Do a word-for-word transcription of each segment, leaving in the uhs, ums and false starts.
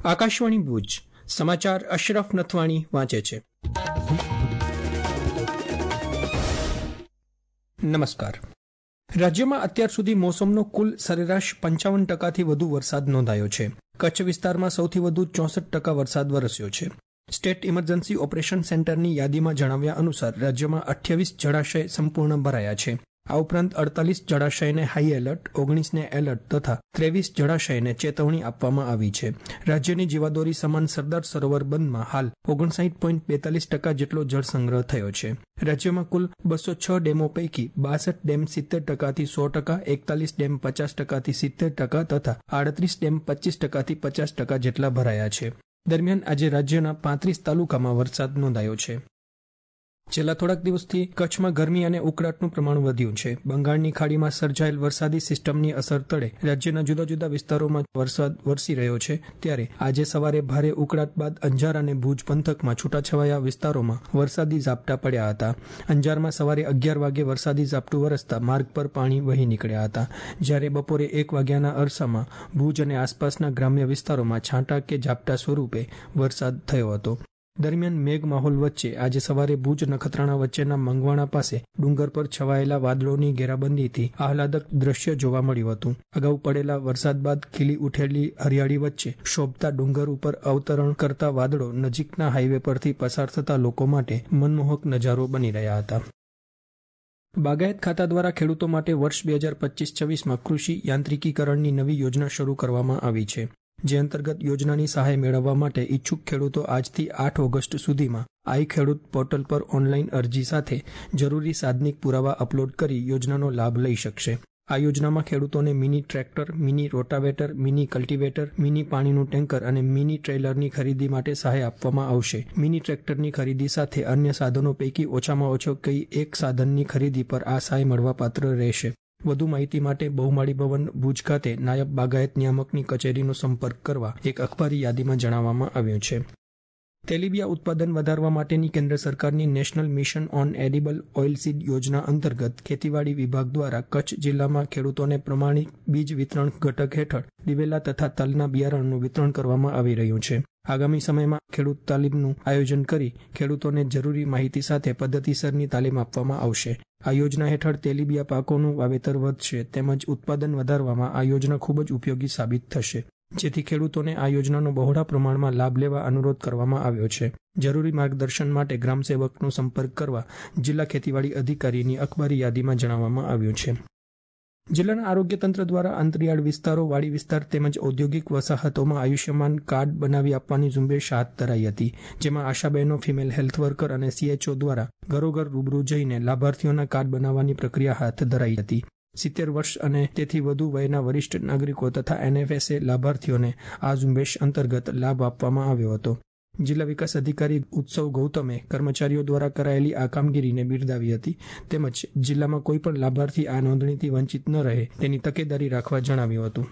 આકાશવાણી ભુજ સમાચાર અશરફ નથવાણી વાંચે છે. નમસ્કાર. રાજ્યમાં અત્યાર સુધી મોસમનો કુલ સરેરાશ પંચાવન ટકાથી વધુ વરસાદ નોંધાયો છે. કચ્છ વિસ્તારમાં સૌથી વધુ ચોસઠ ટકા વરસાદ વરસ્યો છે. સ્ટેટ ઇમરજન્સી ઓપરેશન સેન્ટરની યાદીમાં જણાવ્યા અનુસાર રાજ્યમાં અઠ્યાવીસ જળાશય સંપૂર્ણ ભરાયા છે. આ ઉપરાંત અડતાલીસ જળાશયને હાઈ એલર્ટ, ઓગણીસને એલર્ટ તથા ત્રેવીસ જળાશયને ચેતવણી આપવામાં આવી છે. રાજ્યની જીવાદોરી સમાન સરદાર સરોવર બંધમાં હાલ ઓગણસાઠ પોઈન્ટ બેતાલીસ ટકા જેટલો જળસંગ્રહ થયો છે. રાજ્યમાં કુલ બસો છ ડેમો પૈકી બાસઠ ડેમ સિત્તેર ટકાથી સો ટકા, એકતાલીસ ડેમ પચાસ ટકાથી સિત્તેર ટકા તથા આડત્રીસ ડેમ પચીસ ટકાથી પચાસ ટકા જેટલા ભરાયા છે. દરમિયાન આજે રાજ્યના પાંત્રીસ તાલુકામાં વરસાદ નોંધાયો છે. છેલ્લા થોડાક દિવસથી કચ્છમાં ગરમી અને ઉકળાટનું પ્રમાણ વધ્યું છે. બંગાળની ખાડીમાં સર્જાયેલ વરસાદી સિસ્ટમની અસર તળે રાજ્યના જુદા જુદા વિસ્તારોમાં વરસાદ વરસી રહ્યો છે. ત્યારે આજે સવારે ભારે ઉકળાટ બાદ અંજાર અને ભુજ પંથકમાં છૂટાછવાયા વિસ્તારોમાં વરસાદી ઝાપટા પડ્યા હતા. અંજારમાં સવારે અગિયાર વાગે વરસાદી ઝાપટું વરસતા માર્ગ પર પાણી વહી નીકળ્યા હતા. જ્યારે બપોરે એક વાગ્યાના અરસામાં ભુજ અને આસપાસના ગ્રામ્ય વિસ્તારોમાં છાંટા કે ઝાપટા સ્વરૂપે વરસાદ થયો હતો. દરમિયાન મેઘ માહોલ વચ્ચે આજે સવારે ભુજ નખત્રાણા વચ્ચેના મંગવાણા પાસે ડુંગર પર છવાયેલા વાદળોની ઘેરાબંધીથી આહલાદક દ્રશ્ય જોવા મળ્યું હતું. અગાઉ પડેલા વરસાદ બાદ ખીલી ઉઠેલી હરિયાળી વચ્ચે શોભતા ડુંગર ઉપર અવતરણ કરતા વાદળો નજીકના હાઈવે પરથી પસાર થતા લોકો માટે મનમોહક નજારો બની રહ્યા હતા. બાગાયત ખાતા દ્વારા ખેડૂતો માટે વર્ષ બે હજાર પચીસ છવ્વીસમાં કૃષિ યાંત્રિકીકરણની નવી યોજના શરૂ કરવામાં આવી છે. જે અંતર્ગત યોજનાની સહાય મેળવવા માટે ઇચ્છુક ખેડૂતો આજથી આઠ ઓગસ્ટ સુધીમાં આઈ ખેડૂત પોર્ટલ પર ઓનલાઈન અરજી સાથે જરૂરી સાધનિક પુરાવા અપલોડ કરી યોજનાનો લાભ લઈ શકશે. આ યોજનામાં ખેડૂતોને mini tractor, mini rotavator, mini cultivator, mini પાણીનું ટેન્કર અને મિની ટ્રેલરની ખરીદી માટે સહાય આપવામાં આવશે. મિની ટ્રેક્ટરની ખરીદી સાથે અન્ય સાધનો પૈકી ઓછામાં ઓછો કઈ એક સાધનની ખરીદી પર આ સહાય મળવાપાત્ર રહેશે. વધુ માહિતી માટે બહુમાળી ભવન ભુજ ખાતે નાયબ બાગાયત નિયામકની કચેરીનો સંપર્ક કરવા એક અખબારી યાદીમાં જણાવવામાં આવ્યું છે. તેલીબિયા ઉત્પાદન વધારવા માટેની કેન્દ્ર સરકારની national mission on edible oilseed યોજના અંતર્ગત ખેતીવાડી વિભાગ દ્વારા કચ્છ જિલ્લામાં ખેડૂતોને પ્રમાણિત બીજ વિતરણ ઘટક હેઠળ દિવેલા તથા તલના બિયારણનું વિતરણ કરવામાં આવી રહ્યું છે. આગામી સમયમાં ખેડૂત તાલીમનું આયોજન કરી ખેડૂતોને જરૂરી માહિતી સાથે પદ્ધતિસરની તાલીમ આપવામાં આવશે. આ યોજના હેઠળ તેલીબિયા પાકોનું વાવેતર વધશે તેમજ ઉત્પાદન વધારવામાં આ યોજના ખૂબ જ ઉપયોગી સાબિત થશે. જેથી ખેડૂતોને આ યોજનાનો બહોળા પ્રમાણમાં લાભ લેવા અનુરોધ કરવામાં આવ્યો છે. જરૂરી માર્ગદર્શન માટે ગ્રામસેવકનો સંપર્ક કરવા જિલ્લા ખેતીવાડી અધિકારીની અખબારી યાદીમાં જણાવવામાં આવ્યું છે. જિલ્લાના આરોગ્ય તંત્ર દ્વારા અંતરિયાળ વિસ્તારો, વાડી વિસ્તાર તેમજ ઔદ્યોગિક વસાહતોમાં આયુષ્યમાન કાર્ડ બનાવી આપવાની ઝુંબેશ હાથ ધરાઈ હતી. જેમાં આશાબહેનો, ફિમેલ હેલ્થ વર્કર અને સીએચઓ દ્વારા ઘરોઘર રૂબરૂ જઈને લાભાર્થીઓના કાર્ડ બનાવવાની પ્રક્રિયા હાથ ધરાઈ હતી. સિત્તેર વર્ષ અને તેથી વધુ વયના વરિષ્ઠ નાગરિકો તથા એનએફએસએ લાભાર્થીઓને આ ઝુંબેશ અંતર્ગત લાભ આપવામાં આવ્યો હતો. જિલ્લા વિકાસ અધિકારી ઉત્સવ ગૌતમે કર્મચારીઓ દ્વારા કરાયેલી આ કામગીરીને બિરદાવી હતી. તેમજ જિલ્લામાં કોઈપણ લાભાર્થી આ નોંધણીથી વંચિત ન રહે તેની તકેદારી રાખવા જણાવ્યું હતું.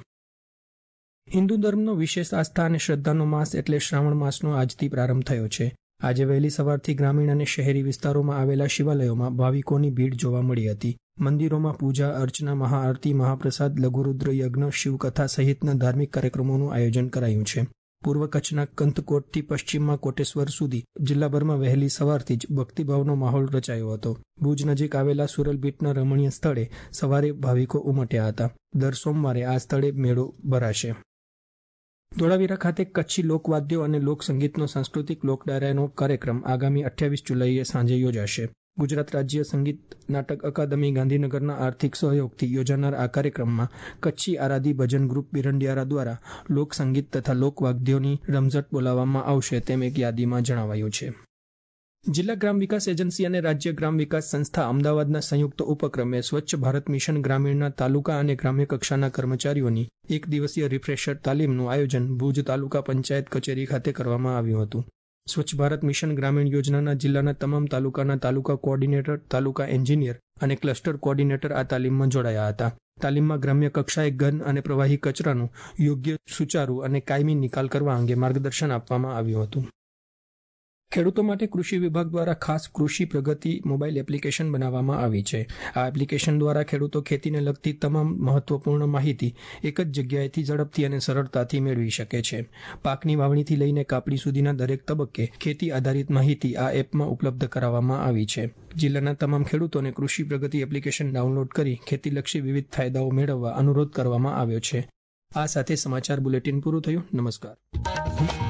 હિન્દુ ધર્મનો વિશેષ આસ્થા અને શ્રદ્ધાનો માસ એટલે શ્રાવણ માસનો આજથી પ્રારંભ થયો છે. આજે વહેલી સવારથી ગ્રામીણ અને શહેરી વિસ્તારોમાં આવેલા શિવાલયોમાં ભાવિકોની ભીડ જોવા મળી હતી. મંદિરોમાં પૂજા અર્ચના, મહાઆરતી, મહાપ્રસાદ, લઘુરુદ્ર યજ્ઞ, શિવકથા સહિતના ધાર્મિક કાર્યક્રમોનું આયોજન કરાયું છે. પૂર્વ કચ્છના કંથકોટથી પશ્ચિમમાં કોટેશ્વર સુધી જિલ્લાભરમાં વહેલી સવારથી જ ભક્તિભાવનો માહોલ રચાયો હતો. ભુજ નજીક આવેલા સુરલબીટના રમણીય સ્થળે સવારે ભાવિકો ઉમટ્યા હતા. દર સોમવારે આ સ્થળે મેળો ભરાશે. ધોળાવીરા ખાતે કચ્છી લોકવાદ્યો અને લોકસંગીતનો સાંસ્કૃતિક લોકડાયરાનો કાર્યક્રમ આગામી અઠ્યાવીસ જુલાઈએ સાંજે યોજાશે. ગુજરાત રાજ્ય સંગીત નાટક અકાદમી ગાંધીનગરના આર્થિક સહયોગથી યોજાનાર આ કાર્યક્રમમાં કચ્છી આરાધી ભજન ગ્રુપ બિરંડિયારા દ્વારા લોકસંગીત તથા લોકવાદ્યોની રમઝટ બોલાવવામાં આવશે તેમ એક યાદીમાં જણાવાયું છે. જિલ્લા ગ્રામ વિકાસ એજન્સી અને રાજ્ય ગ્રામ વિકાસ સંસ્થા અમદાવાદના સંયુક્ત ઉપક્રમે સ્વચ્છ ભારત મિશન ગ્રામીણના તાલુકા અને ગ્રામ્ય કક્ષાના કર્મચારીઓની એક દિવસીય રિફ્રેશર તાલીમનું આયોજન ભુજ તાલુકા પંચાયત કચેરી ખાતે કરવામાં આવ્યું હતું. સ્વચ્છ ભારત મિશન ગ્રામીણ યોજનાના જિલ્લાના તમામ તાલુકાના તાલુકા કોઓર્ડિનેટર, તાલુકા એન્જિનિયર અને ક્લસ્ટર કોઓર્ડિનેટર આ તાલીમમાં જોડાયા હતા. તાલીમમાં ગ્રામ્ય કક્ષાએ ઘન અને પ્રવાહી કચરાનું યોગ્ય, સુચારુ અને કાયમી નિકાલ કરવા અંગે માર્ગદર્શન આપવામાં આવ્યું હતું. ખેડૂતો માટે કૃષિ વિભાગ દ્વારા ખાસ કૃષિ પ્રગતિ મોબાઈલ એપ્લિકેશન બનાવવામાં આવી છે. આ એપ્લિકેશન દ્વારા ખેડૂતો ખેતીને લગતી તમામ મહત્વપૂર્ણ માહિતી એક જ જગ્યાએથી ઝડપથી અને સરળતાથી મેળવી શકે છે. પાકની વાવણીથી લઈને કાપણી સુધીના દરેક તબક્કે ખેતી આધારિત માહિતી આ એપમાં ઉપલબ્ધ કરાવવામાં આવી છે. જિલ્લાના તમામ ખેડૂતોને કૃષિ પ્રગતિ એપ્લિકેશન ડાઉનલોડ કરી ખેતીલક્ષી વિવિધ ફાયદાઓ મેળવવા અનુરોધ કરવામાં આવ્યો છે. આ સાથે સમાચાર બુલેટિન પૂરું થયું. નમસ્કાર.